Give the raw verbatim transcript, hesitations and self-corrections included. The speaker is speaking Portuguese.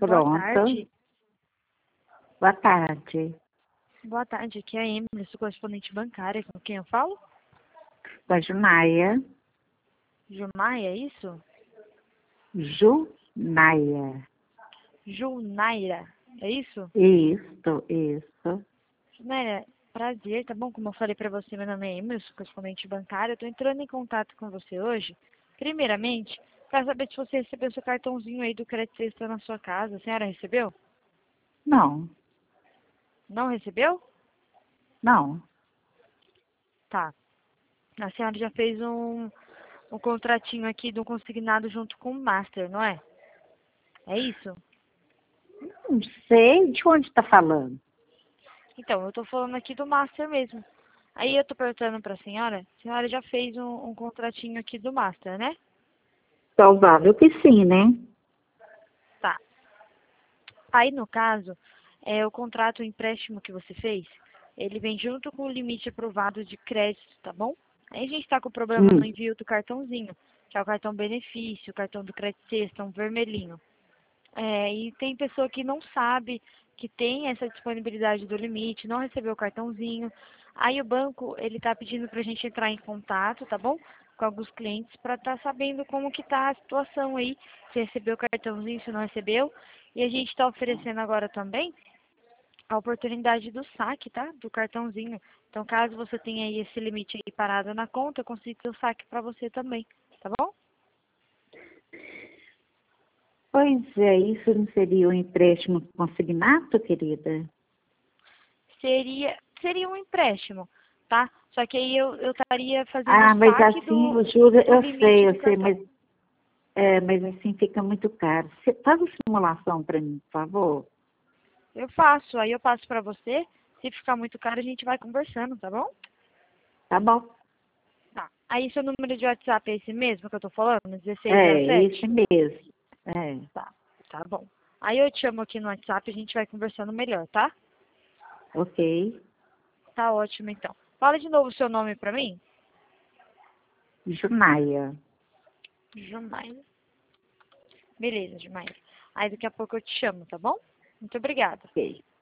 Boa Pronto. tarde. Boa tarde. Boa tarde, aqui é a Emily, sou correspondente bancária. Com quem eu falo? Com a Junaia. Jumaia, é isso? Junaia. Junaira, é isso? Isso, isso. Junaira, prazer, tá bom? Como eu falei pra você, meu nome é Emily, sou correspondente bancária. Eu tô entrando em contato com você hoje, primeiramente, pra saber se você recebeu seu cartãozinho aí do Crédito Extra na sua casa. A senhora recebeu? Não, Não recebeu? não. Tá. A senhora já fez um, um contratinho aqui de um consignado junto com o Master, não é? É isso? Não sei de onde está falando. Então, eu tô falando aqui do Master mesmo. Aí eu tô perguntando pra senhora, a senhora já fez um, um contratinho aqui do Master, né? Provável que sim, né? Tá. Aí, no caso, é, o contrato, o empréstimo que você fez, ele vem junto com o limite aprovado de crédito, tá bom? Aí a gente tá com problema no Hum. envio do cartãozinho, que é o cartão benefício, o cartão do crédito sexta, um vermelhinho. É, e tem pessoa que não sabe que tem essa disponibilidade do limite, não recebeu o cartãozinho. Aí o banco, ele tá pedindo pra gente entrar em contato, tá bom? Com alguns clientes para estar sabendo como que tá a situação aí, se recebeu o cartãozinho, se não recebeu. E a gente está oferecendo agora também a oportunidade do saque, tá? Do cartãozinho. Então, caso você tenha aí esse limite aí parado na conta, eu consigo ter o saque para você também, tá bom? Pois é, isso não seria um empréstimo consignado, querida? Seria, seria um empréstimo, tá? Só que aí eu eu estaria fazendo o Ah, mas saque assim, do, o juro, do eu limite sei, do eu sei, cartão. mas, é, mas assim fica muito caro. Você faz uma simulação para mim, por favor? Eu faço, aí eu passo para você. Se ficar muito caro, a gente vai conversando, tá bom? Tá bom. Tá. Aí seu número de WhatsApp é esse mesmo que eu tô falando? dezesseis zero É, esse sete? mesmo. É, Tá, tá bom. Aí eu te chamo aqui no WhatsApp e a gente vai conversando melhor, tá? ok. Tá ótimo, então. Fala de novo o seu nome pra mim. Junaia. Jumaia. Beleza, Jumaia. Aí daqui a pouco eu te chamo, tá bom? Muito obrigada. Ok.